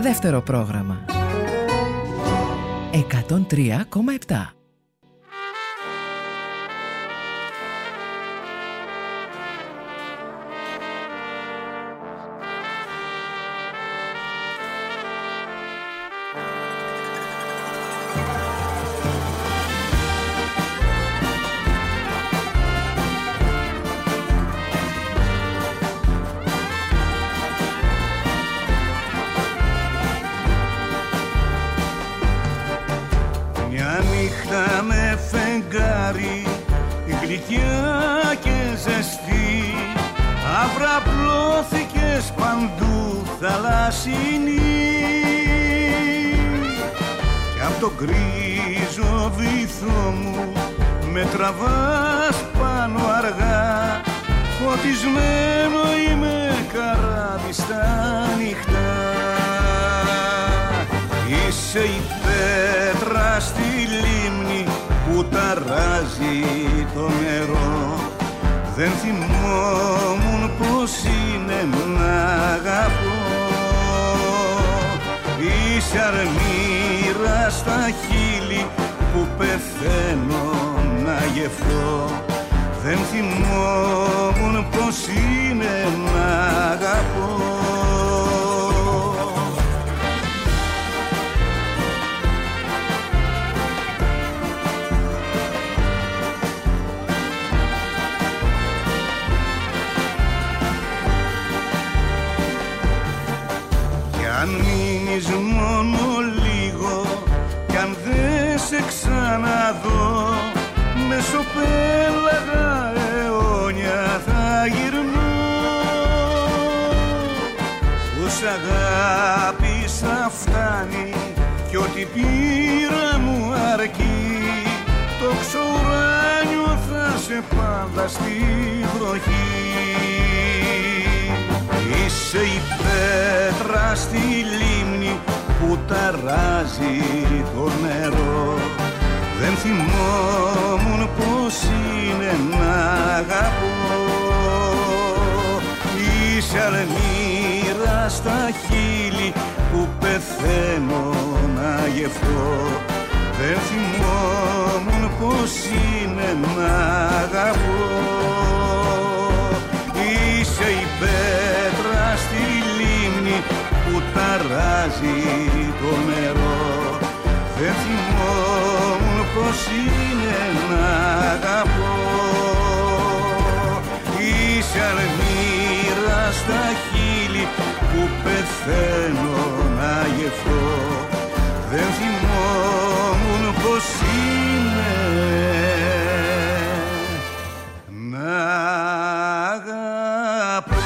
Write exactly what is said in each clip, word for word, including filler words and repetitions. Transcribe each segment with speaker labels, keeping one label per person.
Speaker 1: Δεύτερο πρόγραμμα εκατόν τρία κόμμα επτά.
Speaker 2: γλυκιά και ζεστή, αβραπλώθηκες παντού θαλάσσινη, κι απ' το γκρίζο βυθό μου με τραβάς πάνω αργά, φωτισμένο είμαι καράβι στα νυχτά. Είσαι η πέτρα στη λίμνη που ταράζει το νερό, δεν θυμόμουν πως είναι να αγαπώ. Είσαι αρμύρα στα χείλη που πεθαίνω να γευθώ, δεν θυμόμουν πως είναι να αγαπώ. Αν μείνεις μόνο λίγο κι αν δεν σε ξαναδώ, μεσοπέλαγα αιώνια θα γυρνώ. Πως αγάπησα φτάνει κι ό,τι πήρα μου αρκεί, το ξουράνιο θα σε πάντα στη βροχή. Είσαι η πέτρα στη λίμνη που ταράζει το νερό, δεν θυμόμουν πως είναι να αγαπώ. Είσαι αλμύρα στα χείλη που πεθαίνω να γευθώ, δεν θυμόμουν πως είναι να αγαπώ. Είσαι η πέτρα στη λίμνη που ταράζει το νερό, δεν θυμόμουν πως είναι να αγαπώ. Είσαι αρμύρα στα χείλη που πεθαίνω να γευθώ, δεν θυμόμουν πως είναι να αγαπώ.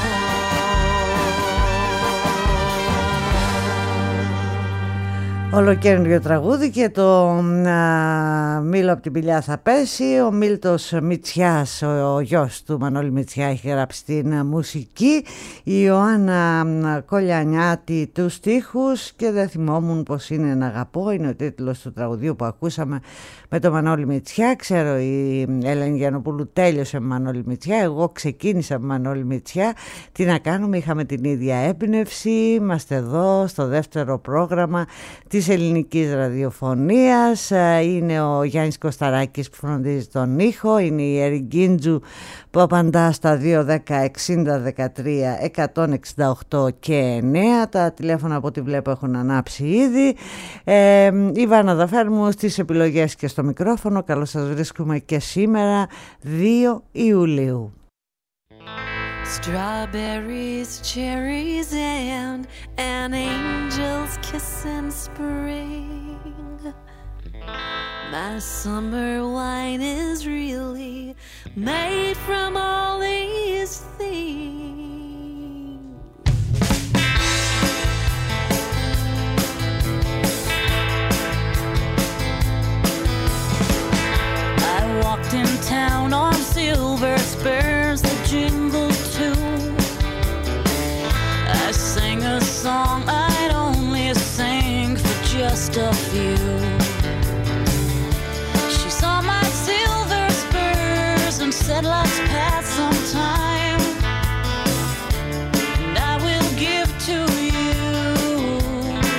Speaker 3: Ολοκαίριο τραγούδι και το α, Μήλο από την Πηλιά θα πέσει. Ο Μίλτος Μητσιάς, ο, ο γιος του Μανώλη Μητσιά, έχει γράψει την α, μουσική. Η Ιωάννα α, Κολιανιάτη τους στίχους και δεν θυμόμουν πως είναι να αγαπώ. Είναι ο τίτλος του τραγουδίου που ακούσαμε με τον Μανώλη Μητσιά. Ξέρω η Ελένη Γιαννοπούλου τέλειωσε με Μανώλη Μητσιά, εγώ ξεκίνησα με Μανώλη Μητσιά. Τι να κάνουμε, είχαμε την ίδια έμπνευση. Είμαστε εδώ στο δεύτερο πρόγραμμα της ελληνικής ραδιοφωνίας. Είναι ο Γιάννης Κωσταράκης που φροντίζει τον ήχο, είναι η Ερυγκίντζου που απαντά στα δύο δέκα εξήντα δεκατρία εκατόν εξήντα οκτώ και εννέα. Τα τηλέφωνα από ό,τι βλέπω έχουν ανάψει ήδη. ε, η Βάνα Δαφέρμου στις επιλογές και στο μικρόφωνο. Καλώς σας βρίσκουμε και σήμερα δύο Ιουλίου.
Speaker 4: Strawberries, cherries, and an angel's kiss in spring. My summer wine is really made from all these things. I walked in town on silver spurs that jingled too. I sang a song I'd only sing for just a few. She saw my silver spurs and said, let's pass some time, and I will give to you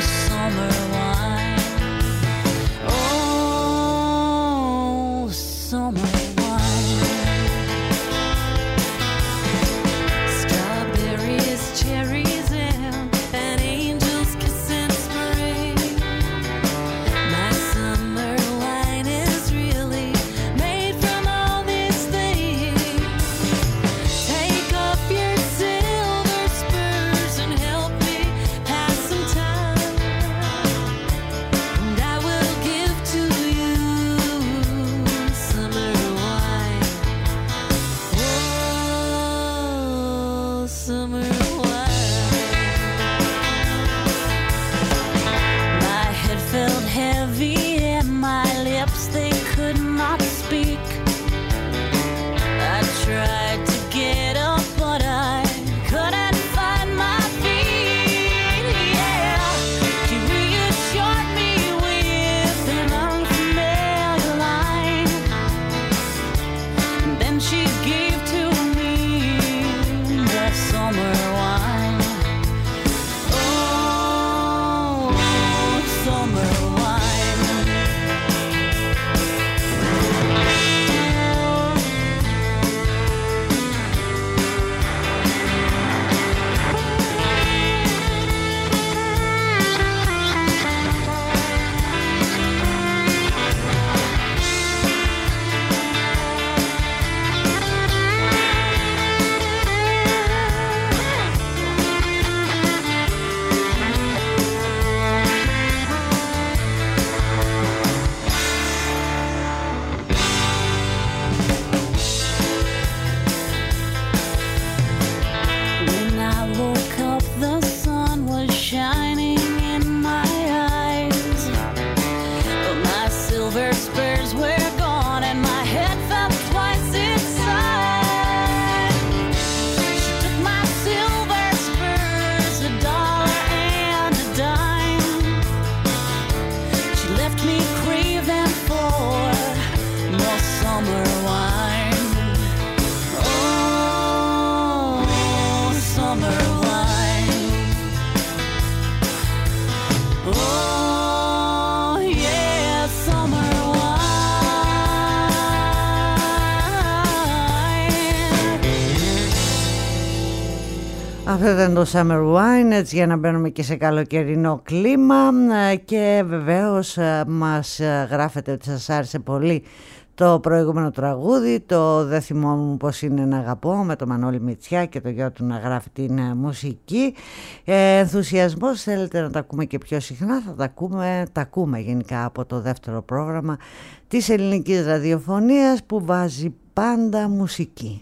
Speaker 3: Αυτό ήταν το Summer Wine, έτσι για να μπαίνουμε και σε καλοκαιρινό κλίμα. Και βεβαίως μας γράφετε ότι σας άρεσε πολύ το προηγούμενο τραγούδι, το «Δεν θυμόμουν πως είναι να αγαπώ», με το Μανώλη Μητσιά και το γιο του να γράφει την μουσική. ε, Ενθουσιασμός, θέλετε να τα ακούμε και πιο συχνά, θα τα ακούμε, τα ακούμε γενικά από το δεύτερο πρόγραμμα της ελληνικής ραδιοφωνίας που βάζει πάντα μουσική.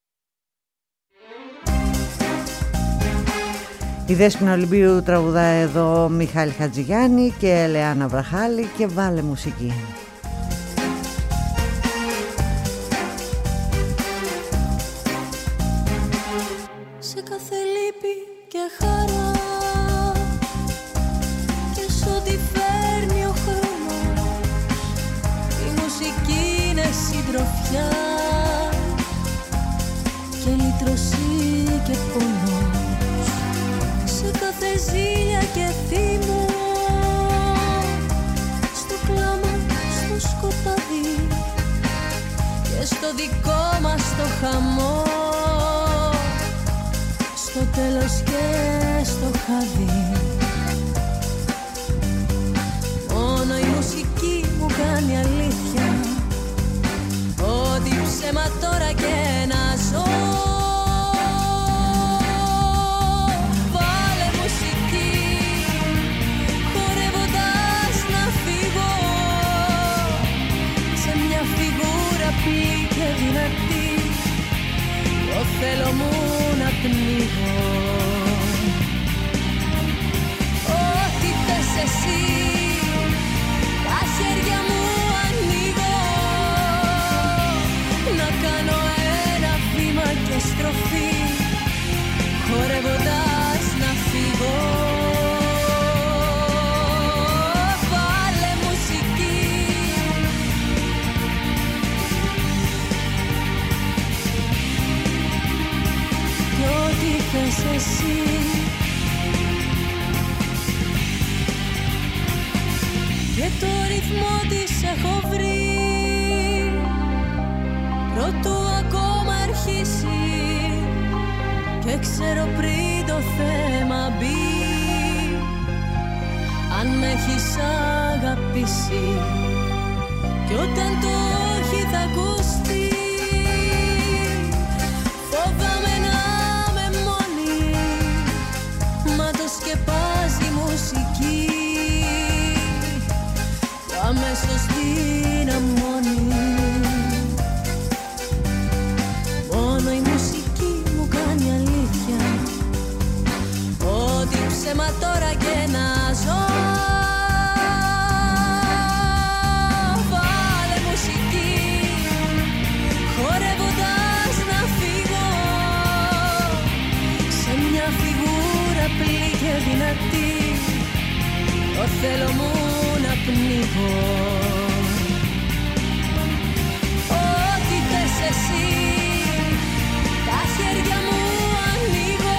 Speaker 3: Η Δέσποινα Ολυμπίου τραγουδά εδώ Μιχάλη Χατζηγιάννη και Ελεάνα Βραχάλη και βάλε μουσική.
Speaker 5: Σε κάθε λύπη και χαρά και σ' ό,τι φέρνει ο χρόνος, η μουσική είναι συντροφιά και λύτρωση και πονός. Σε κάθε ζήλια και θύμο, στο κλάμα, στο σκοτάδι και στο δικό μας το χαμό, στο τέλος και στο χαδί. Μόνο η μουσική μου κάνει αλήθεια, ό,τι ψέμα τώρα και να ζω. Θέλω μου να πνίγω ό,τι θες εσύ, τα χέρια μου ανοίγω, να κάνω ένα βήμα και στροφή, χορεύοντας να φύγω. Βάλε μουσική, θες εσύ. Και το ρυθμό της έχω βρει, προτού ακόμα αρχίσει, και ξέρω πριν το θέμα μπει, αν με έχεις αγαπήσει, κι όταν το όχι θα ακουστεί, φοβάμαι να σκεπάζει μουσική που αμέσως δυναμώνει. Μόνο η μουσική μου κάνει αλήθεια, ό,τι ψέμα τώρα και να ζω. Βάλε μουσική, χορεύοντας να φύγω σε μια φιγούρα πλή και δυνατή, το θέλω μου να πνίγω. Ό,τι θες εσύ, τα χέρια μου ανοίγω,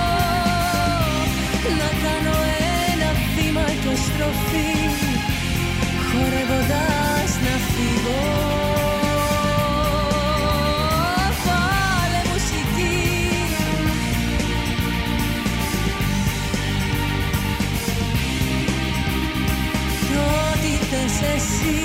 Speaker 5: να κάνω ένα βήμα και στροφή, χορεύοντας να φύγω. Εσύ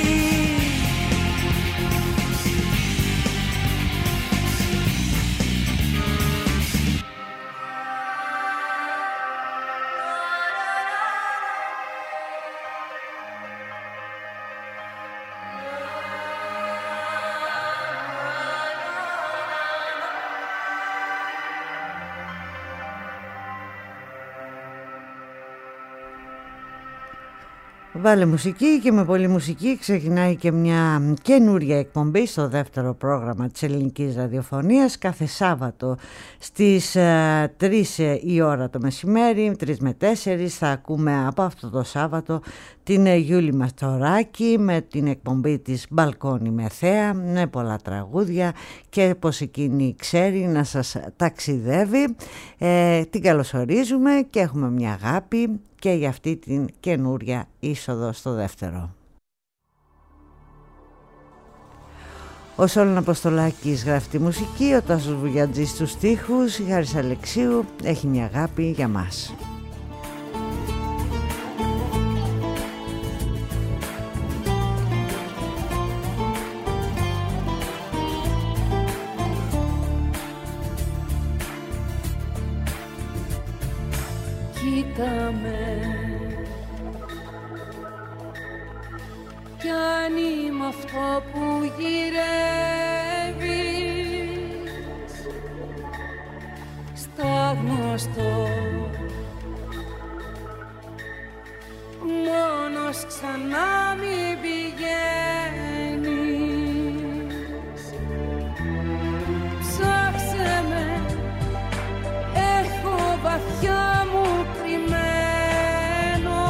Speaker 3: Βάλε μουσική, και με πολύ μουσική ξεκινάει και μια καινούρια εκπομπή στο δεύτερο πρόγραμμα της ελληνικής ραδιοφωνίας κάθε Σάββατο στις ε, τρεις η ώρα το μεσημέρι, τρεις με τέσσερις. Θα ακούμε από αυτό το Σάββατο την Γιούλη Μαστοράκη με την εκπομπή της Μπαλκόνι με Θέα, με πολλά τραγούδια και πως εκείνη ξέρει να σας ταξιδεύει. Ε, την καλωσορίζουμε και έχουμε μια αγάπη και για αυτή την καινούρια είσοδο στο δεύτερο. Ο Σόλων Αποστολάκης γράφει τη μουσική, ο Τάσος Βουγιατζής στους στίχους, η Χάρης Αλεξίου έχει μια αγάπη για μας.
Speaker 5: Κοίτα με κι αν είμαι αυτό που γυρεύεις στα γνωστό, μόνος ξανά μην πηγαίνεις. Ψάξε με, έχω βαθιά μου κρυμμένο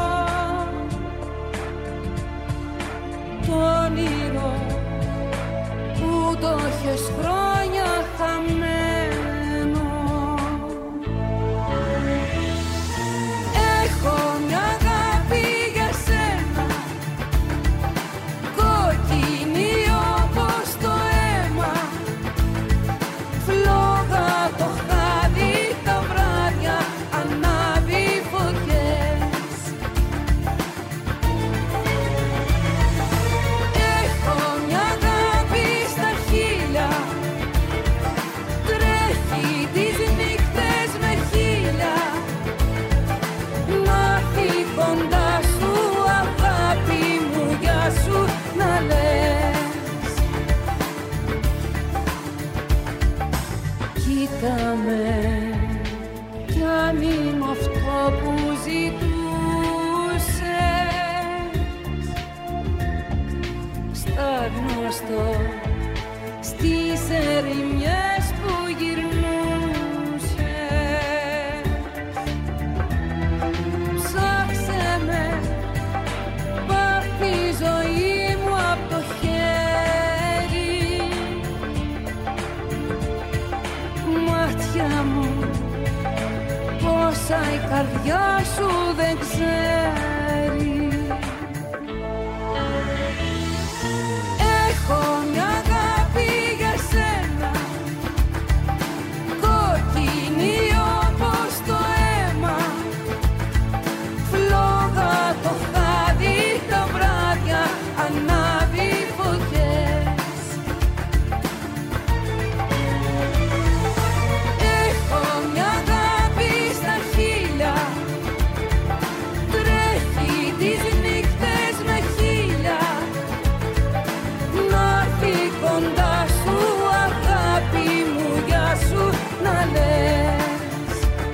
Speaker 5: το όνειρο που το έχεις χρόνια χαμένο. Έχω μια αγάπη για σένα, κόκκινη όπως το αίμα, φλόγα το χάδι τα βράδια, ανάβει φωτιές. Έχω μια αγάπη στα χείλια, τρέχει τις νύχτες με χείλια, να έρθει κοντά σου αγάπη μου για σου να λες. Κοίτα με κι αν είμαι αυτό που ζητούσες στα γνωστό, στις ερημιές που γυρνούσες. Ψάξε με, πάρ' τη ζωή μου απ' το χέρι, μάτια μου πόσα η καρδιά σου δεν ξέρει. Έχω μια αγάπη για σένα, κόκκινη όπως το αίμα, φλόγα το χάδι τα βράδια, ανάβει φωτιές. Έχω μια αγάπη στα χείλια, τρέχει τις νύχτες με χείλια, να έρθει κοντά σου αγάπη μου για σου να λες.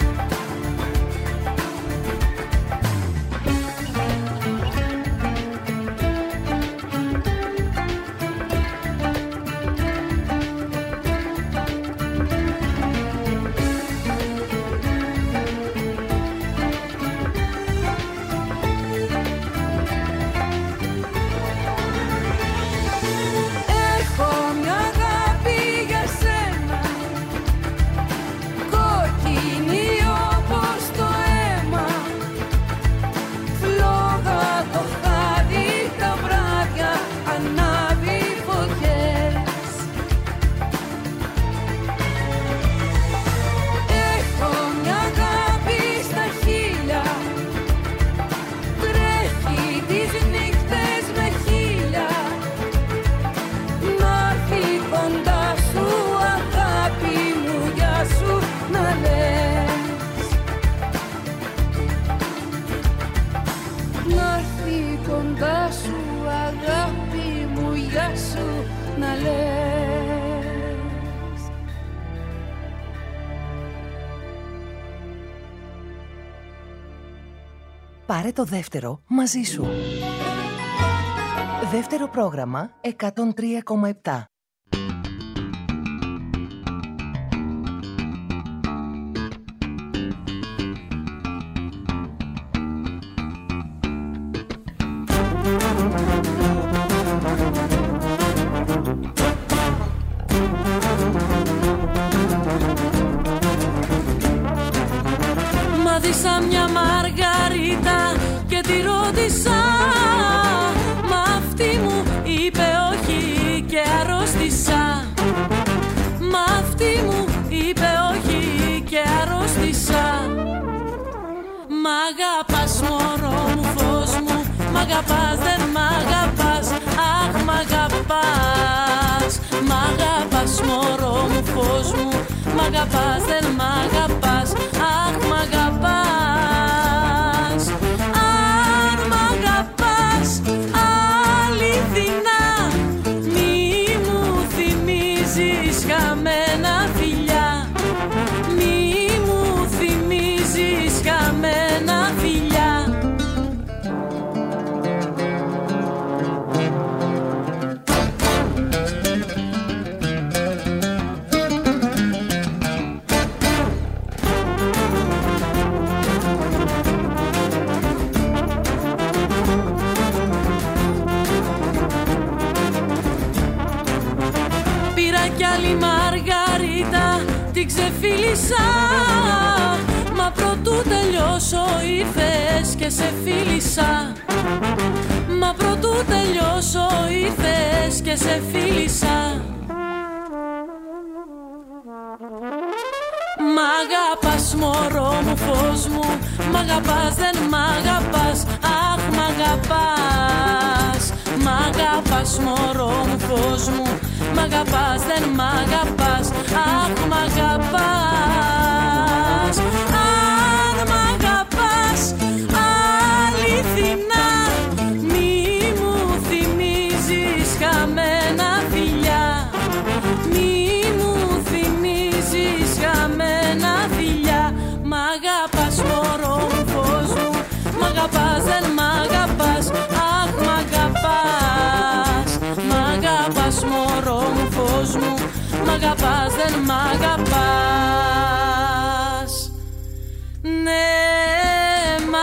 Speaker 5: Έχω μια αγάπη για σένα, κόκκινη όπως το αίμα, φλόγα το χάδι τα βράδια, ανάβει φωτιές. Έχω μια αγάπη στα χείλια, τρέχει τις νύχτες με χείλια, να έρθει κοντά σου αγάπη μου για σου να λες. Να έρθει κοντά σου αγάπη μου για σου να λες.
Speaker 6: Πάρε το δεύτερο μαζί σου. Δεύτερο πρόγραμμα εκατόν τρία κόμμα επτά.
Speaker 4: Μάθησα μια μαργαρίτα και τη ρώτησα, μα αυτή μου είπε όχι και αρρώστησα. Μ' αγαπάς μωρό μου, φως μου, μ' αγαπάς, δεν μ' αγαπάς, αχ μ' αγαπάς. Μ' αγαπάς μωρό μου, φως μου, μ' αγαπάς, δεν μ' αγαπάς, αχ μ' αγαπάς. Αν μ' αγαπάς αληθινά, μη μου θυμίζεις χαμένα φιλιά, μη μου θυμίζεις χαμένα φιλιά. Πήρα κι άλλη μαργαρίτα, την ξεφίλησα, μα προτού τελειώσω ήρθες και σε φίλησα. Μα προτού τελειώσω ήρθες και σε φίλησα. Μ' αγαπάς μωρό μου, φως μου, μ' αγαπάς, δεν μ' αγαπάς, αχ μ' αγαπάς. Μ' αγαπάς μωρό μου, φως μου, μ' αγαπάς, δεν μ' αγαπάς, αχ μ' αγαπάς. Αν μ' αγαπάς αληθινά, μη μου θυμίζεις χαμένα φιλιά, μη μου θυμίζεις χαμένα φιλιά. Μ' αγαπάς μωρό μου, φως μου, μ' αγαπάς, δεν μ' αγαπάς, αχ μ' αγαπάς. Μ' αγαπάς μωρό μου, φως μου, μ' αγαπάς, δεν μ' αγαπάς. Ναι, μ'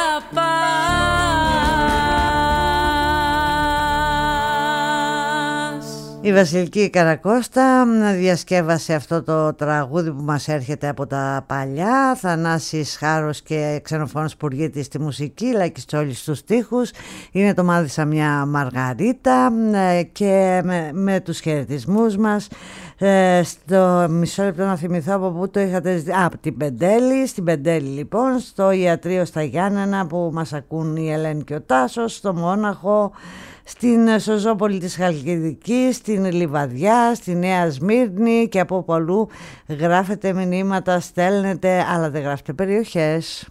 Speaker 4: αγαπάς.
Speaker 3: Η Βασιλική Καρακώστα διασκεύασε αυτό το τραγούδι που μας έρχεται από τα παλιά. Θανάσης Χάρος και Ξενοφώνος Πουργίτης στη μουσική, Λάκης Τσόλης στους στίχους. Είναι το «Μάδισα μια Μαργαρίτα» και με, με τους χαιρετισμούς μας. Ε, στο μισό λεπτό να θυμηθώ από πού το είχατε ζητήσει. Α, από την Πεντέλη, στην Πεντέλη λοιπόν, στο Ιατρείο στα Γιάννενα που μας ακούν η Ελένη και ο Τάσος, στο Μόναχο, στην Σοζόπολη της Χαλκιδικής, στην Λιβαδιά, στη Νέα Σμύρνη και από πολλού γράφετε μηνύματα, στέλνετε, αλλά δεν γράφετε περιοχές.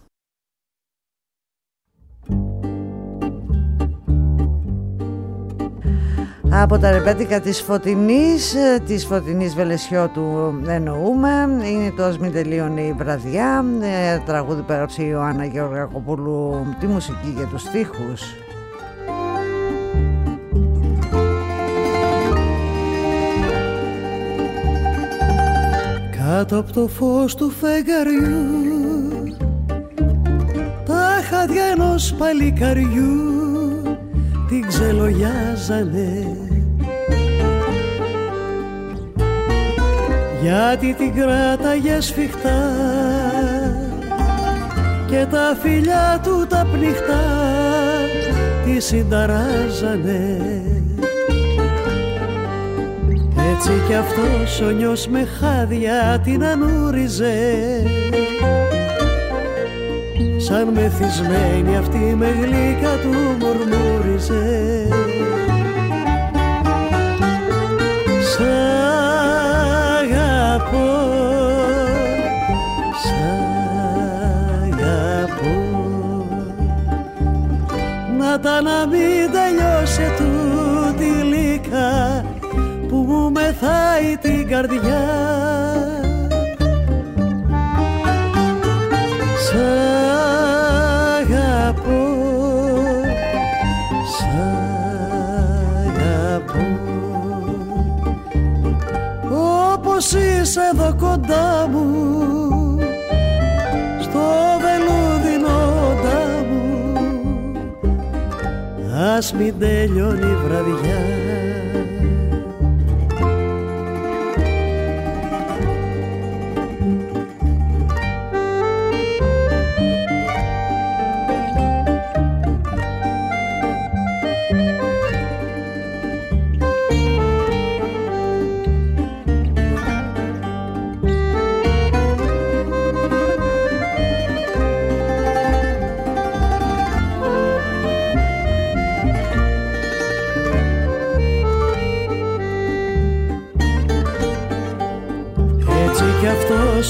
Speaker 3: Από τα ρεπέτικα της Φωτεινής, της Φωτεινής Βελεσιώτου εννοούμε, είναι το «Ας μην τελείωνε η βραδιά», τραγούδι που έγραψε η Ιωάννα Γεωργακοπούλου, τη μουσική και τους στίχους.
Speaker 7: Κάτω από το φως του φεγγαριού, τα χάδια ενός παλικαριού την ξελογιάζανε, γιατί την κράταγε σφιχτά και τα φιλιά του τα πνιχτά τη συνταράζανε. Έτσι κι αυτός ο νιός με χάδια την ανούριζε, σαν μεθυσμένη αυτή με γλύκα του μουρμούριζε. Σ' αγαπώ, σ' αγαπώ, να τα να μην τελειώσει τούτη λύκα που μου μεθάει την καρδιά. Σ' αγαπώ, σ' αγαπώ, όπως είσαι εδώ κοντά μου, στο βελούδινο ντάμου, ας μην τελειώνει η βραδιά.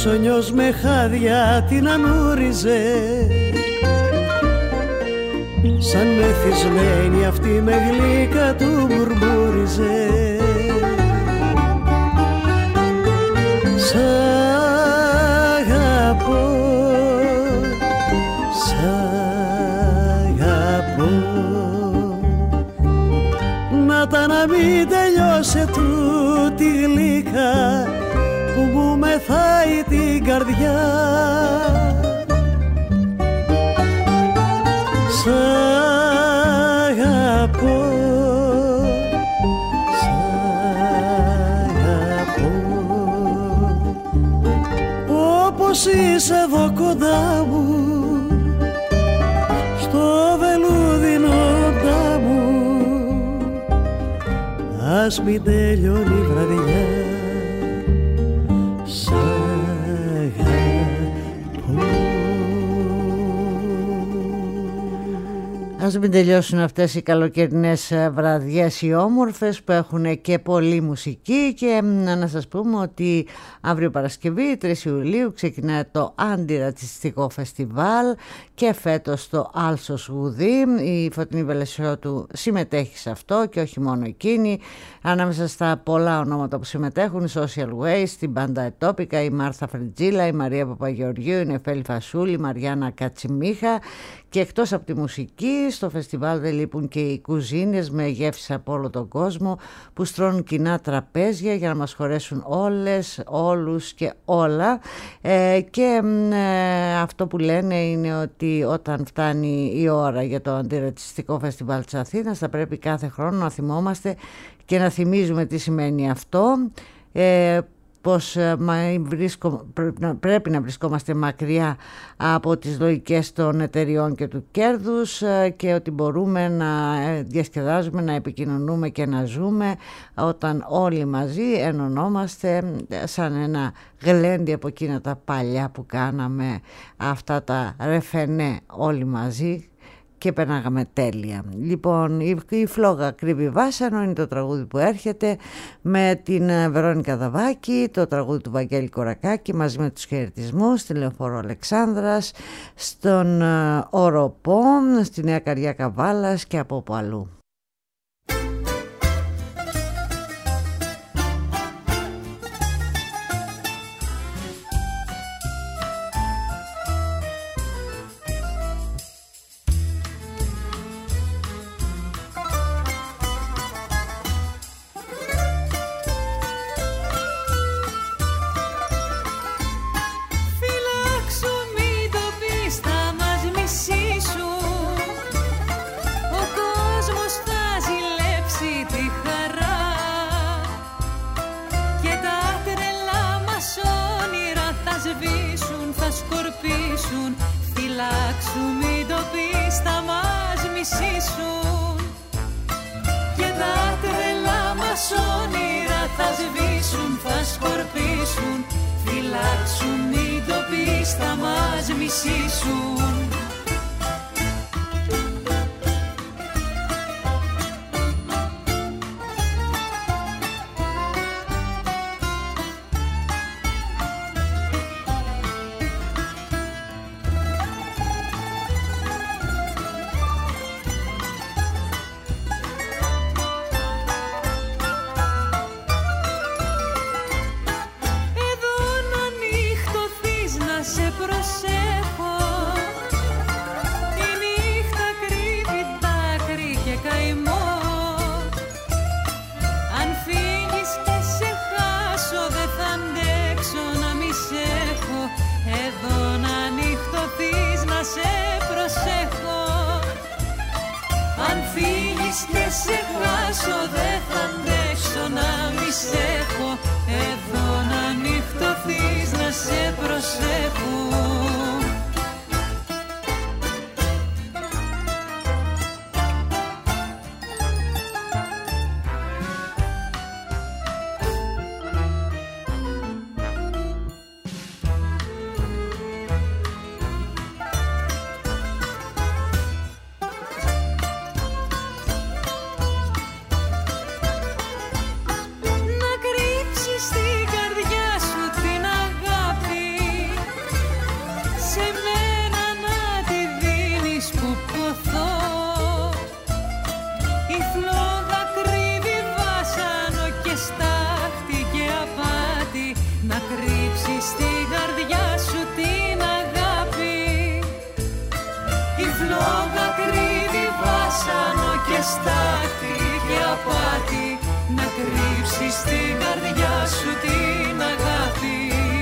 Speaker 7: ψωνιός με χάδια την ανούριζε, σαν μεθυσμένη αυτή με γλύκα του μουρμούριζε. Σ' αγαπώ, σ' αγαπώ, να τα να μην τελειώσε τούτη γλύκα που μου μεθάει την καρδιά. Σ' αγαπώ, σ' αγαπώ, όπως είσαι εδώ κοντά μου, στο βελούδινο τάμου, ας μην τελειώνει η βραδιά.
Speaker 3: Ας μην τελειώσουν αυτές οι καλοκαιρινές βραδιές οι όμορφες που έχουν και πολλή μουσική. Και να σας πούμε ότι αύριο Παρασκευή τρεις Ιουλίου ξεκινάει το αντιρατσιστικό φεστιβάλ και φέτος το Άλσος Γουδί. Η Φωτεινή Βελεσιώτου συμμετέχει σε αυτό και όχι μόνο εκείνη. Ανάμεσα στα πολλά ονόματα που συμμετέχουν, η Social Waste, η Μπάντα Ετόπικα, η Μάρθα Φριτζίλα, η Μαρία Παπαγεωργίου, η Νεφέλη Φασούλη, η Μαριάννα Κατσιμίχα. Και εκτός από τη μουσική, στο φεστιβάλ δεν λείπουν και οι κουζίνες με γεύσεις από όλο τον κόσμο που στρώνουν κοινά τραπέζια για να μας χωρέσουν όλες, όλους και όλα. Ε, και ε, αυτό που λένε είναι ότι όταν φτάνει η ώρα για το αντιρατσιστικό φεστιβάλ της Αθήνας θα πρέπει κάθε χρόνο να θυμόμαστε και να θυμίζουμε τι σημαίνει αυτό. Ε, πως πρέπει να βρισκόμαστε μακριά από τις λογικές των εταιριών και του κέρδους και ότι μπορούμε να διασκεδάζουμε, να επικοινωνούμε και να ζούμε όταν όλοι μαζί ενωνόμαστε σαν ένα γλέντι από εκείνα τα παλιά που κάναμε, αυτά τα ρεφενέ όλοι μαζί και περνάγαμε τέλεια. Λοιπόν, η, η Φλόγα κρύβει βάσανο είναι το τραγούδι που έρχεται με την Βερόνικα Δαβάκη, το τραγούδι του Βαγγέλη Κορακάκη μαζί με τους χαιρετισμούς στη Λεωφόρο Αλεξάνδρας, στον uh, Οροπό, στη Νέα Καριά Καβάλας και από όπου αλλού.
Speaker 4: Φυλάξου, μην το πεις, θα μας μισήσουν και τα τρελά μας όνειρα θα σβήσουν, θα σκορπίσουν. Φυλάξου, μην το πεις, θα μας μισήσουν. Και σε χάσω δεν θα αντέξω να μη σε έχω. Εδώ να νυχτωθείς, να σε προσέχω.
Speaker 5: Να κρύψεις στην καρδιά σου την αγάπη
Speaker 4: στάχτη και απάτη, να κρύψεις στην καρδιά σου την αγάπη.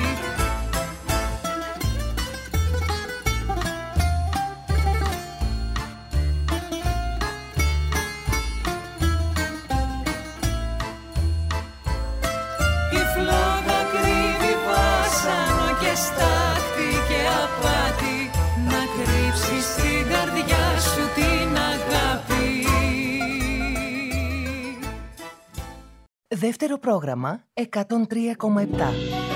Speaker 4: Η φλόγα κρύβει βάσανο και στάχτη και απάτη, να κρύψεις στην καρδιά σου την αγάπη.
Speaker 6: Δεύτερο πρόγραμμα εκατόν τρία κόμμα επτά.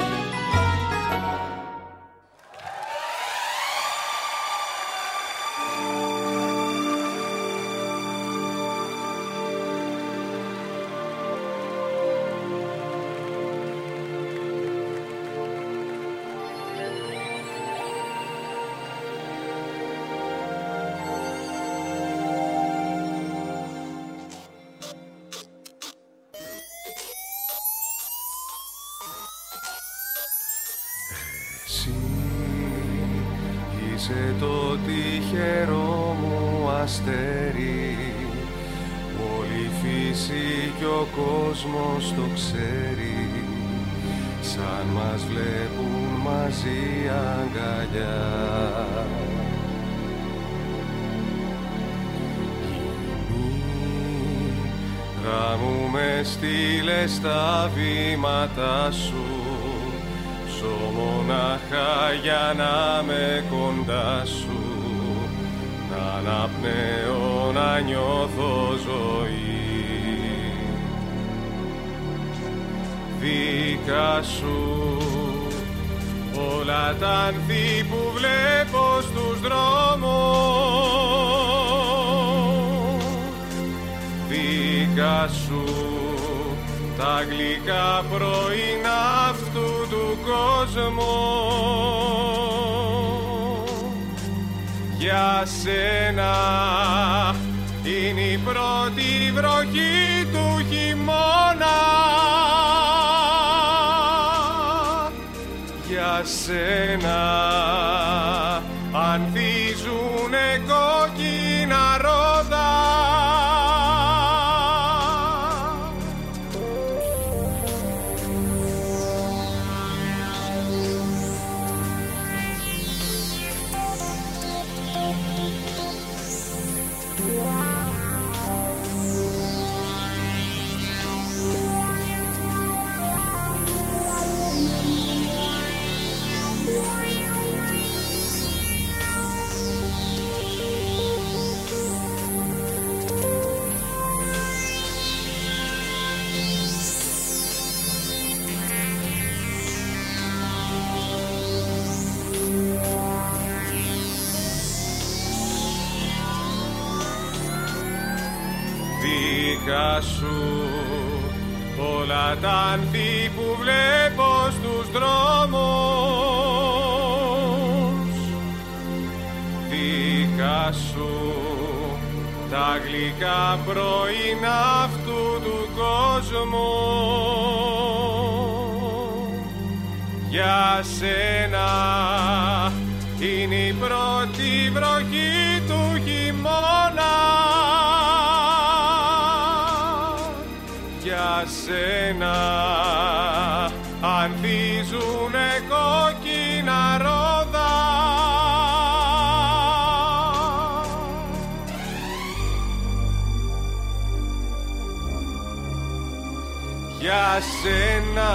Speaker 8: Είσαι το τυχερό μου αστέρι, όλη η φύση κι ο κόσμος το ξέρει, σαν μας βλέπουν μαζί αγκαλιά. Γυνή μου με στείλες τα βήματα σου, ζω μονάχα για να με κοντά σου, να αναπνέω, να νιώθω ζωή. Δικά σου όλα τα άνθη που βλέπω στους δρόμους, δικά σου τα γλυκά πρωινά αυτού του κόσμου. Για σένα είναι η πρώτη βροχή του χειμώνα, για σένα ανθίζουνε κόκκινα ρόδα. Δικά σου όλα τα άνθη που βλέπω στους δρόμους, δικά σου τα γλυκά πρωινά αυτού του κόσμου. Για σένα είναι η πρώτη βροχή του χειμώνα, για σένα ανθίζουνε κόκκινα ρόδα. Για σένα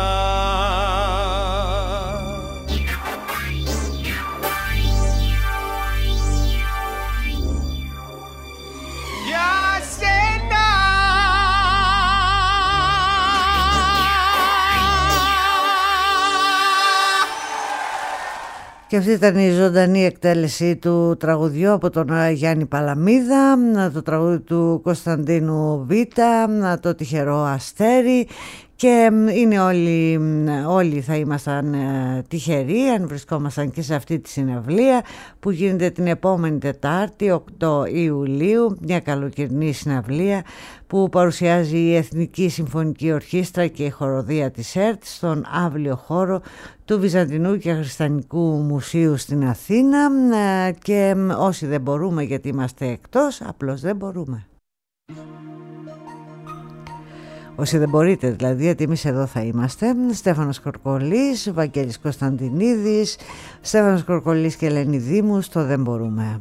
Speaker 3: Και αυτή ήταν η ζωντανή εκτέλεση του τραγουδιού από τον Γιάννη Παλαμίδα, το τραγούδι του Κωνσταντίνου Β, το τυχερό αστέρι. Και είναι όλοι, όλοι θα ήμασταν τυχεροί αν βρισκόμασταν και σε αυτή τη συναυλία που γίνεται την επόμενη Τετάρτη οκτώ Ιουλίου, μια καλοκαιρινή συναυλία που παρουσιάζει η Εθνική Συμφωνική Ορχήστρα και η Χοροδία της ΕΡΤ στον αύλιο χώρο του Βυζαντινού και Χριστιανικού Μουσείου στην Αθήνα. Και όσοι δεν μπορούμε γιατί είμαστε εκτός, απλώς δεν μπορούμε. Όσοι δεν μπορείτε δηλαδή, γιατί εμείς εδώ θα είμαστε. Στέφανος Κορκολής, Βαγγέλης Κωνσταντινίδης, Στέφανος Κορκολής και Ελένη Δήμου στο Δεν Μπορούμε.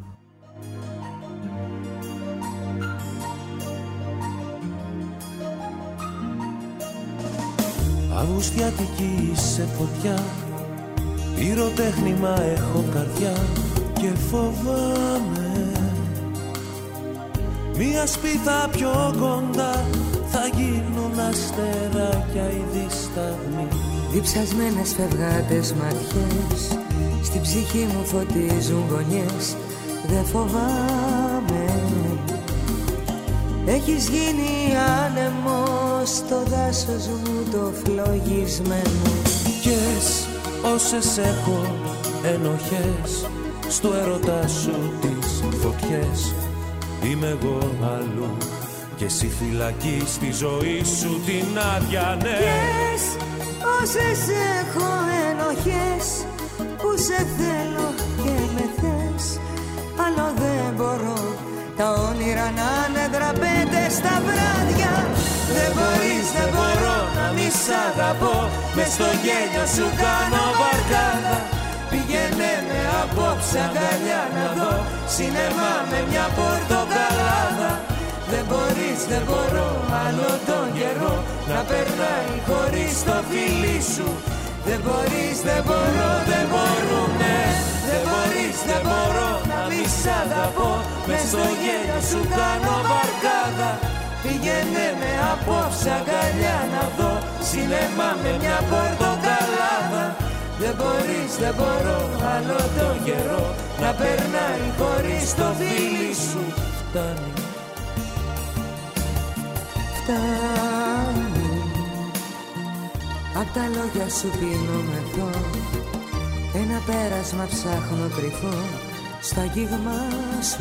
Speaker 9: Αυγουστιάτικη σε φωτιά, πυροτέχνημα έχω καρδιά και φοβάμαι μία σπίθα πιο κοντά θα γίνουν αστεράκια οι δισταγμοί.
Speaker 5: Διψασμένες φευγάτες ματιές στην ψυχή μου φωτίζουν γωνιές. Δε φοβάμαι, έχεις γίνει άνεμος στο δάσος μου το φλογισμένο.
Speaker 9: Κες όσες έχω ενοχές στο έρωτά σου τις φωτιές. Είμαι εγώ αλλού και εσύ φυλακή στη ζωή σου την άδεια, ναι.
Speaker 5: Κες όσες έχω ενοχές που σε θέλω και με θες. Άλλο δεν μπορώ τα όνειρα να είναι δραπέτες στα βράδια.
Speaker 9: Δεν μπορείς, δεν μπορώ να μη σ' αγαπώ. Μες στο γέλιο σου κάνω βαρκάδα. Πήγαινε με απόψε αγκαλιά να δω σινεμά με μια πορτοκαλάδα. Δεν μπορείς, δεν μπορώ άλλο τον καιρό να περνάει χωρίς το φίλι σου. Δεν μπορείς, δεν μπορώ, δεν μπορούμε. Δεν μπορείς, δεν μπορώ να μη σ' αγαπώ. Μες στο γέλιο σου κάνω βαρκάδα. Πήγαινε με απόψε αγκαλιά να δω σινεμά με μια πορτοκαλάδα. Δεν μπορείς, δεν μπορώ άλλο τον καιρό να περνάει χωρίς το φίλι σου. Φτάνει,
Speaker 5: φτάνει. Απ' τα λόγια σου πίνω μεθό. Ένα πέρασμα ψάχνω κρυφό στα αγγίγμα σου.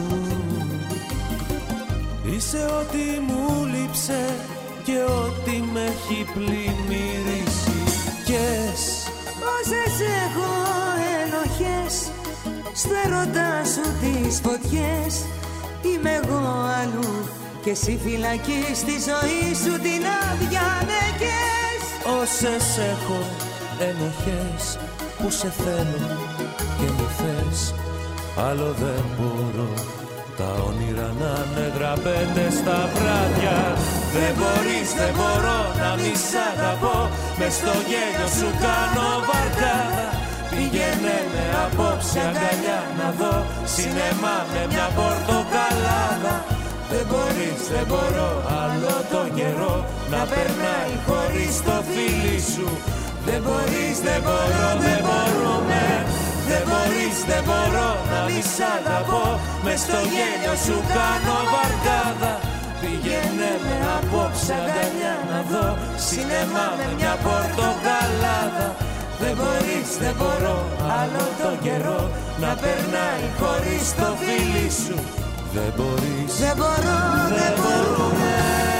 Speaker 9: Είσαι ό,τι μου λείψε και ό,τι με έχει πλημμυρίσει. Κες
Speaker 5: όσες έχω ενοχές στο έρωτά σου τις φωτιές. Είμαι εγώ αλλού και εσύ φυλακή στη ζωή σου την άδεια, ναι. Κες
Speaker 9: όσες έχω ενοχές που σε θέλω και με θες. Άλλο δεν μπορώ τα όνειρα να είναι γραπέτες στα βράδια. Δεν μπορείς, δεν μπορώ να μη σ' αγαπώ. Μες στο γέλιο σου κάνω βαρκάδα. Πήγαινε με απόψε αγκαλιά να δω σινεμά με μια πορτοκαλάδα. Δεν μπορείς, δεν μπορώ άλλο τον καιρό να περνάει χωρίς το φίλι σου. Δεν μπορείς, δεν μπορώ, δεν μπορούμε. Δεν μπορείς, δεν μπορώ να μη σ' αγαπώ. Μες στο γέλιο σου κάνω βαρκάδα. Πήγαινε με απόψε αγκαλιά να δω σινεμά με μια πορτοκαλάδα. Δεν μπορείς, δεν μπορώ άλλο τον καιρό να περνάει χωρίς το φίλι σου. Δεν μπορείς,
Speaker 5: δεν μπορώ, δεν μπορούμε.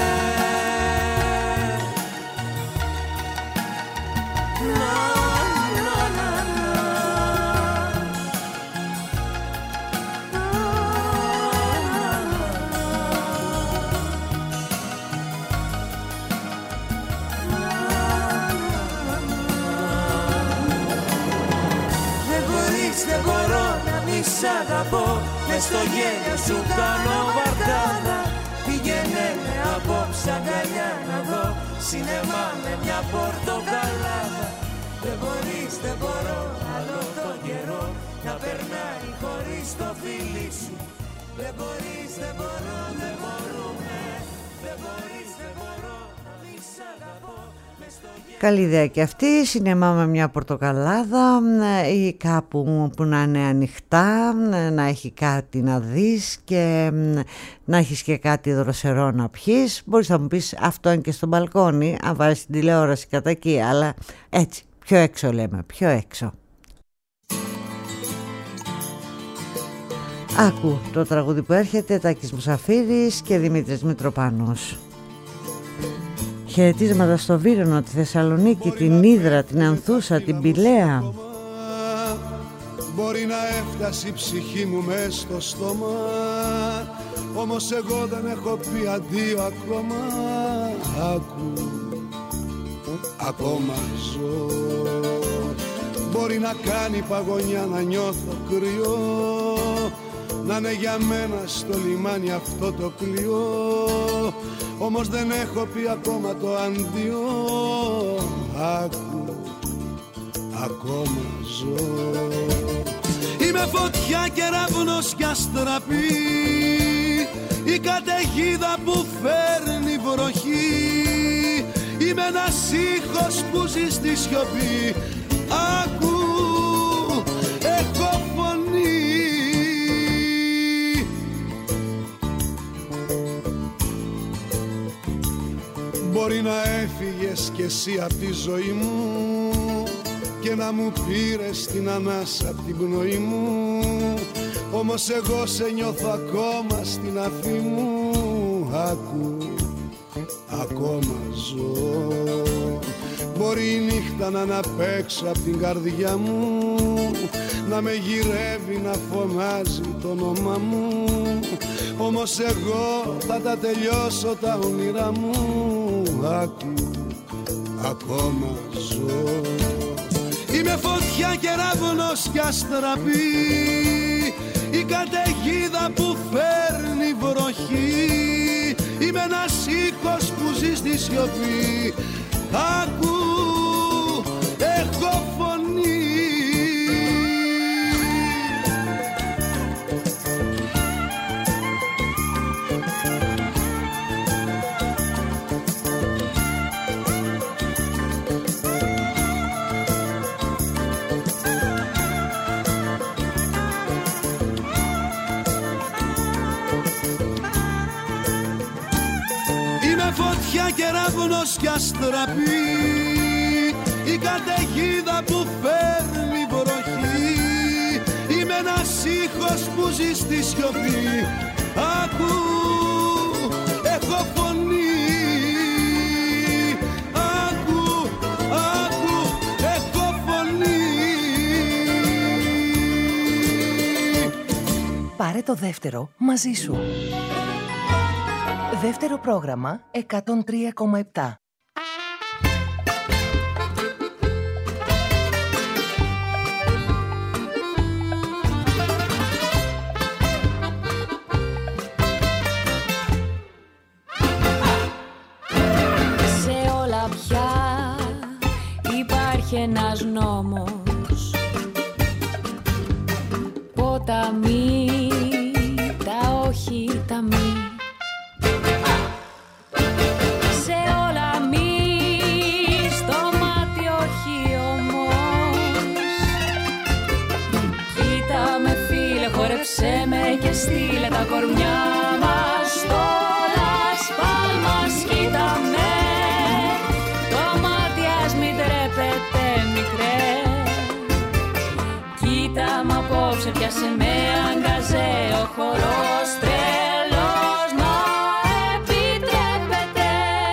Speaker 9: Δεν μπορώ να μη σ' αγαπώ. Μες στο γέλιο σου κάνω βαρκάδα. Πήγαινε με απόψε αγκαλιά να δω σινεμά με μια πορτοκαλάδα. Δεν μπορείς, δεν μπορώ άλλο τον καιρό να περνάει χωρίς το φίλι σου. Δεν μπορείς, δεν μπορώ, δεν μπορούμε. Δεν μπορείς, δεν μπορώ να μη σ' αγαπώ.
Speaker 3: Καλή ιδέα και αυτή, σινεμά με μια πορτοκαλάδα ή κάπου που να είναι ανοιχτά, να έχει κάτι να δεις και να έχεις και κάτι δροσερό να πιείς. Μπορείς να μου πεις αυτό είναι και στο μπαλκόνι, αν βάζεις την τηλεόραση κατά εκεί, αλλά έτσι, πιο έξω λέμε, πιο έξω. Άκου το τραγούδι που έρχεται, Τάκης Μουσαφίρης και Δημήτρης Μητροπάνος. Χαιρετίσματα στο Βύρονο, τη Θεσσαλονίκη, την Ύδρα, την Ανθούσα, την Πηλαία.
Speaker 10: Μπορεί να έφτασε η ψυχή μου μες στο στόμα, όμως εγώ δεν έχω πει αντίο ακόμα. Άκου, ακόμα ζω. Μπορεί να κάνει παγωνιά, να νιώθω κρυό, να είναι για μένα στο λιμάνι αυτό το πλοίο, όμως δεν έχω πει ακόμα το αντίο. Άκου, ακόμα ζω. Είμαι φωτιά, κεραυνός κι αστραπή, η καταιγίδα που φέρνει βροχή. Είμαι ένας ήχος που ζει στη σιωπή. Άκου, έχω φωνή. Μπορεί να έφυγες κι εσύ απ' τη ζωή μου και να μου πήρες την ανάσα απ' την πνοή μου, όμως εγώ σε νιώθω ακόμα στην αφή μου. Άκου, ακόμα ζω. Μπορεί η νύχτα να αναπέξω απ' την καρδιά μου, να με γυρεύει, να φωνάζει το όνομα μου, όμως εγώ θα τα τελειώσω τα όνειρά μου. Άκου, ακόμα ζω. Είμαι φωτιά, κεραυνός κι αστραπή, η καταιγίδα που φέρνει βροχή. Είμαι ένας ήχος που ζει στη σιωπή. Άκου, έχω φωνή. Είμαι φωτιά, κεραυνός κι αστραπή, η καταιγίδα που φέρνει βροχή. Είμαι ένας ήχος που ζει στη σιωπή. Άκου, έχω φωνή. Άκου, άκου, έχω φωνή.
Speaker 6: Πάρε το δεύτερο μαζί σου. Δεύτερο πρόγραμμα εκατόν τρία κόμμα επτά.
Speaker 4: Σε όλα πια υπάρχει ένας νόμος, ποταμί, τα όχι, τα μη. Χόρεψέ με και στείλε τα κορμιά μας στο Las Palmas. Κοίτα με, το μάτι ας μην τρέπεται μικρέ. Κοίτα μ' απόψε, πιάσε με αγκαζέ, ο χορός τρελός να επιτρέπεται.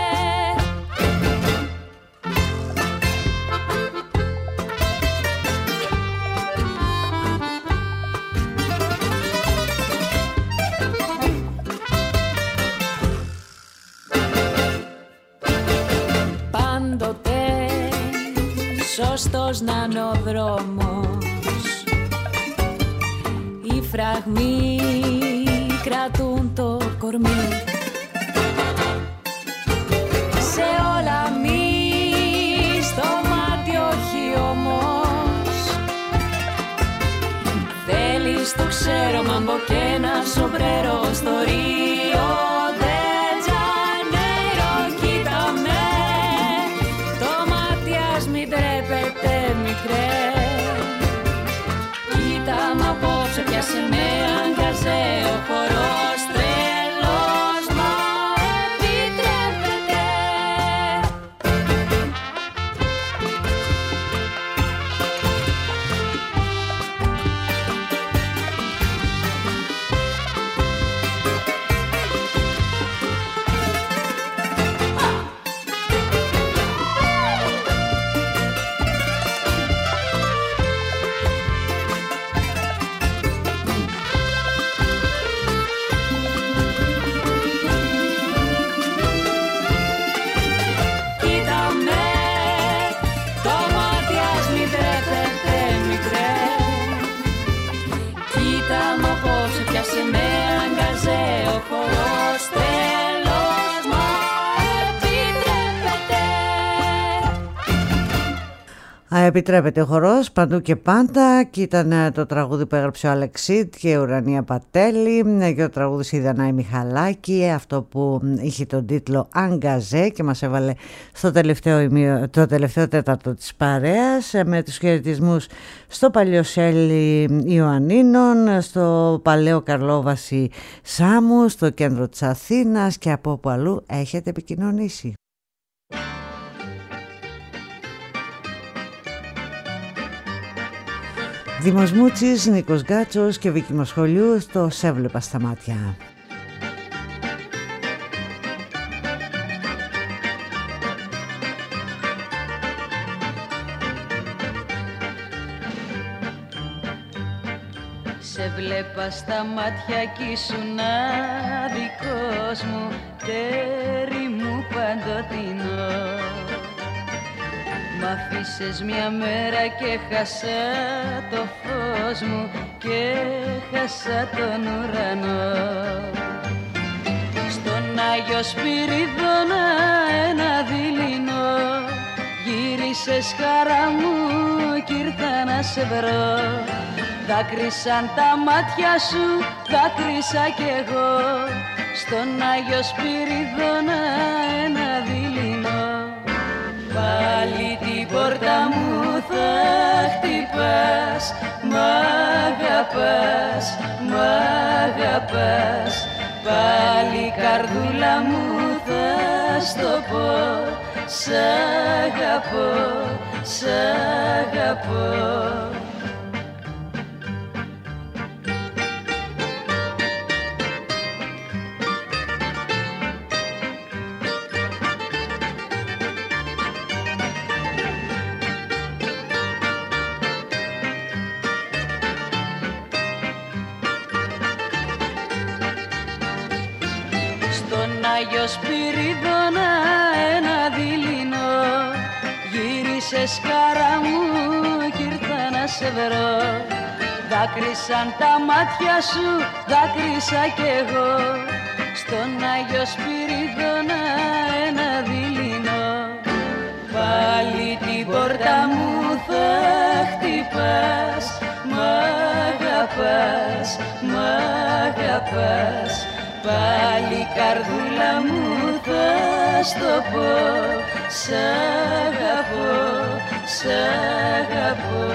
Speaker 4: Σωστός να είναι ο δρόμος, οι φραγμοί κρατούν το κορμί. Σε όλα μη, στο μάτι όχι όμως. Θέλεις το ξέρω, μαμπο και ένα σομπρέρο στο Ρίο ντε Τζανέιρο. Κοίτα με, το μάτι ας μην τρέπεται μικρέ. Κοίτα μ' απόψε, πιάσε με αγκαζέ, ο χορός τρελός
Speaker 3: επιτρέπεται ο χορός παντού και πάντα, και ήταν το τραγούδι που έγραψε ο Αλεξίτ και η Ουρανία Πατέλη, και ο τραγούδις η Δανάη Μιχαλάκη, αυτό που είχε τον τίτλο Αγκαζέ και μας έβαλε στο τελευταίο, ημιο, το τελευταίο τέταρτο της παρέας, με τους χαιρετισμούς στο Παλιοσέλι Ιωαννίνων, στο Παλαιό Καρλόβαση Σάμου, στο κέντρο της Αθήνας και από όπου αλλού έχετε επικοινωνήσει. Δήμος Μούτσης, Νίκος Γκάτσος και Βίκη Μοσχολιού στο «Σε βλέπα στα μάτια».
Speaker 4: Σε βλέπα στα μάτια κι ήσουν δικός μου, τέρι μου παντοτινό. Μ' αφήσες μια μέρα και χάσα το φως μου και χάσα τον ουρανό. Στον Άγιο Σπυρίδωνα ένα δειλινό, γύρισες χαρά μου κι ήρθα να σε βρω. Δάκρυσαν τα μάτια σου, δάκρυσα κι εγώ, στον Άγιο Σπυρίδωνα ένα δειλινό. Πάλι την πόρτα μου θα χτυπάς, μ' αγαπάς, μ' αγαπάς. Πάλι καρδούλα μου θα στο πω, σ' αγαπώ, σ' αγαπώ.
Speaker 11: Άγιο Σπυρίδωνα ένα δειλινό, γύρισες χαρά μου κι ήρθα να σε βρω. Δάκρυσαν τα μάτια σου, δάκρυσα κι εγώ, στον Άγιο Σπυρίδωνα ένα δειλινό. Πάλι την πόρτα μου θα χτυπάς, μ' αγαπάς, μ' αγαπάς. Πάλι καρδούλα μου θα στο πω, σ' αγαπώ, σ' αγαπώ.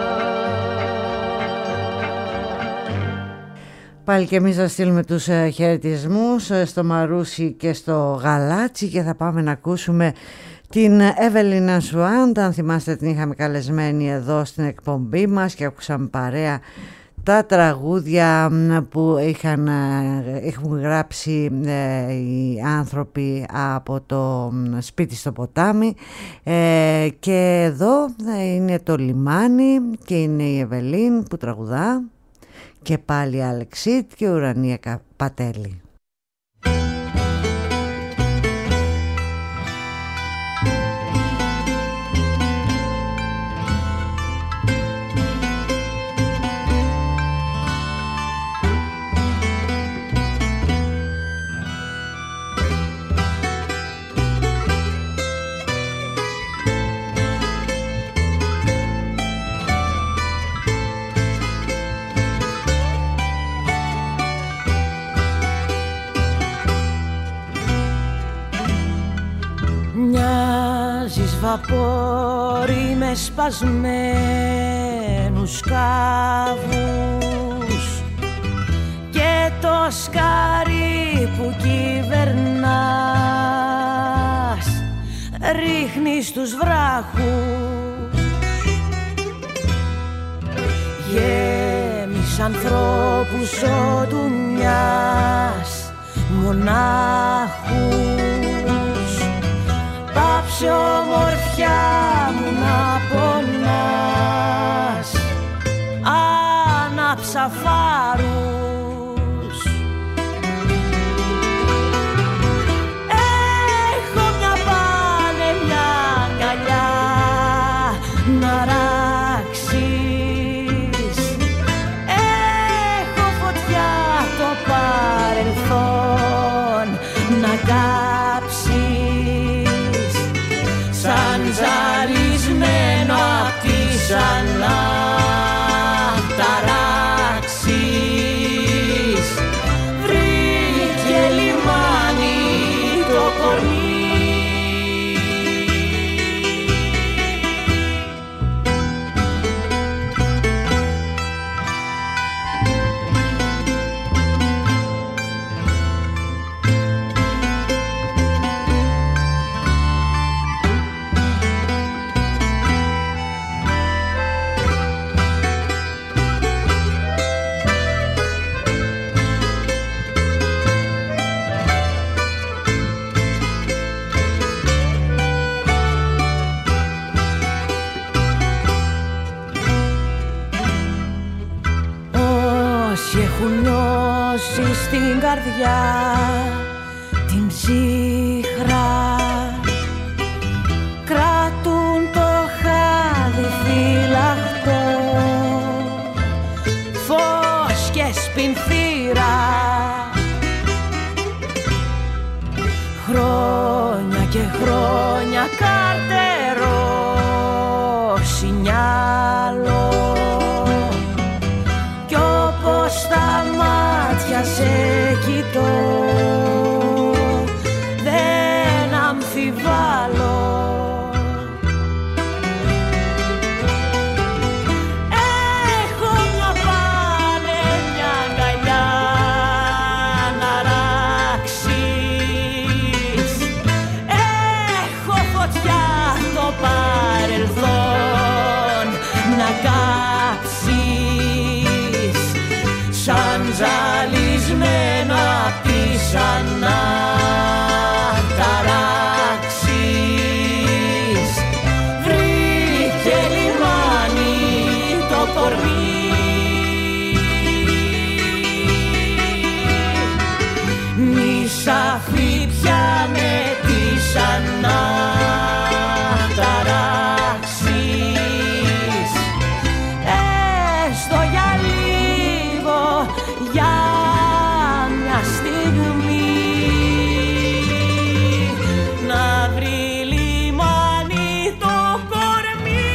Speaker 3: Πάλι και εμείς θα στείλουμε τους χαιρετισμούς στο Μαρούσι και στο Γαλάτσι και θα πάμε να ακούσουμε την Εύελινα Σουάντ. Αν θυμάστε, την είχαμε καλεσμένη εδώ στην εκπομπή μας και ακούσαμε παρέα τα τραγούδια που είχαν, έχουν γράψει ε, οι άνθρωποι από το σπίτι στο ποτάμι, ε, και εδώ είναι το λιμάνι και είναι η Εβελίν που τραγουδά και πάλι η Αλεξίτ και η Ουρανία Πατέλη.
Speaker 5: Μοιάζεις βαπόρι με σπασμένους κάβους και το σκάρι που κυβερνάς ρίχνεις τους βράχους. Γέμεις ανθρώπους οντουνιάς μονάχους. Πάψε ομορφιά μου να πονάς, άναψα φάρους. Έχω μια πάνε, μια αγκαλιά να ράξεις. Έχω φωτιά το παρελθόν να κάψεις. Σαν ζαρισμένο απ' τη
Speaker 4: στην καρδιά την ψυχρά, κρατούν το χάδι φυλαχτό, φως και σπινθήρα, χρόνια και χρόνια καρτερό σινιάλο, κι όπως τα μάτια σε κοιτώ δεν αμφιβάλλω. Έχω μια πάνε, μια αγκαλιά να ράξεις, έχω φωτιά το παρελθόν να κάψεις, σαν ζαλισμένο απ' τις αναταράξεις. Βρήκε λιμάνι το κορμί, μη σ' αφή πια με τις αναταράξεις, έστω για λίγο, για μια στιγμή, να βρει λιμάνι το κορμί.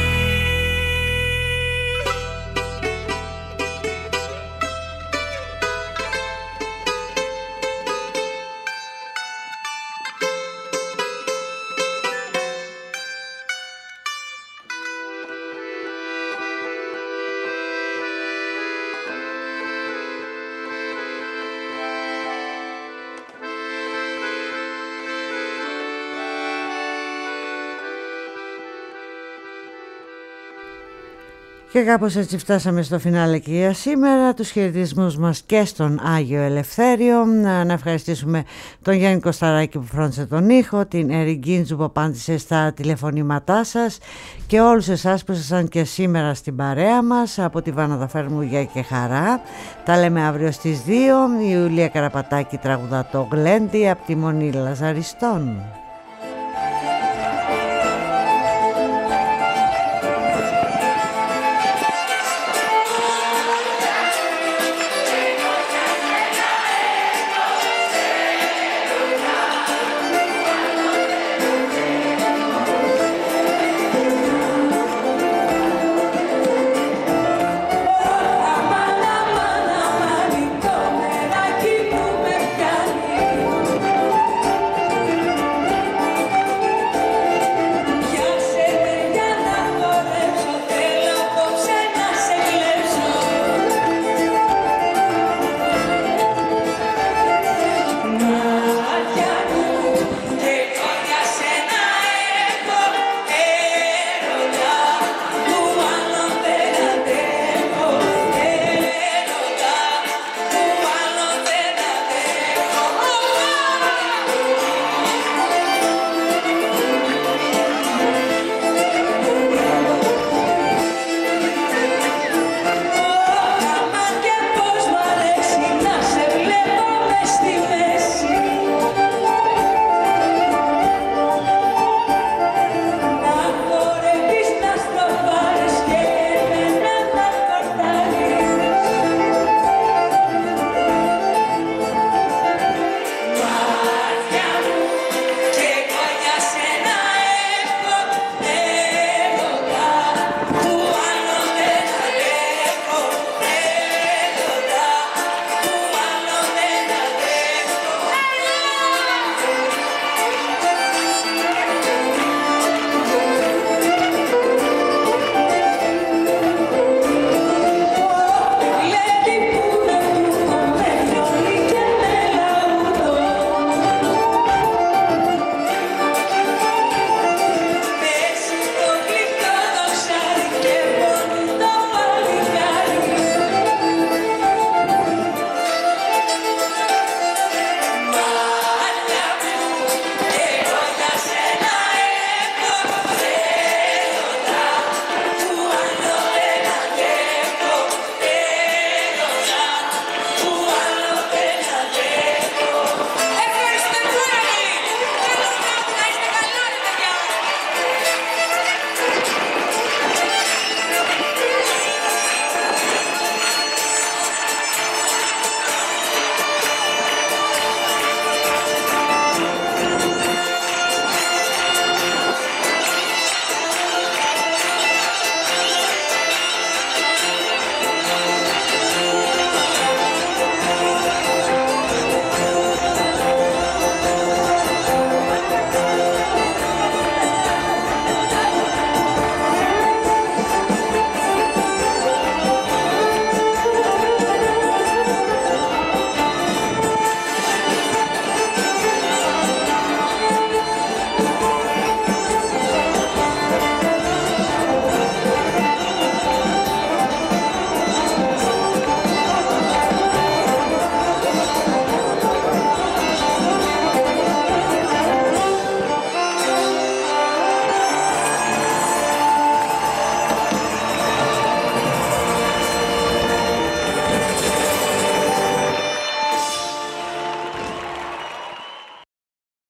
Speaker 3: Και κάπως έτσι φτάσαμε στο φινάλε και για σήμερα. Τους χαιρετισμούς μας και στον Άγιο Ελευθέριο. Να, να ευχαριστήσουμε τον Γιάννη Κωσταράκη που φρόντισε τον ήχο, την Ερη Γκίντζου που απάντησε στα τηλεφωνήματά σας και όλους εσάς που ήσασταν και σήμερα στην παρέα μας. Από τη Βάνα Δαφέρμου γεια και χαρά. Τα λέμε αύριο στις δύο. Η Ιουλία Καραπατάκη τραγουδά το Γλέντι από τη Μονή Λαζαριστών.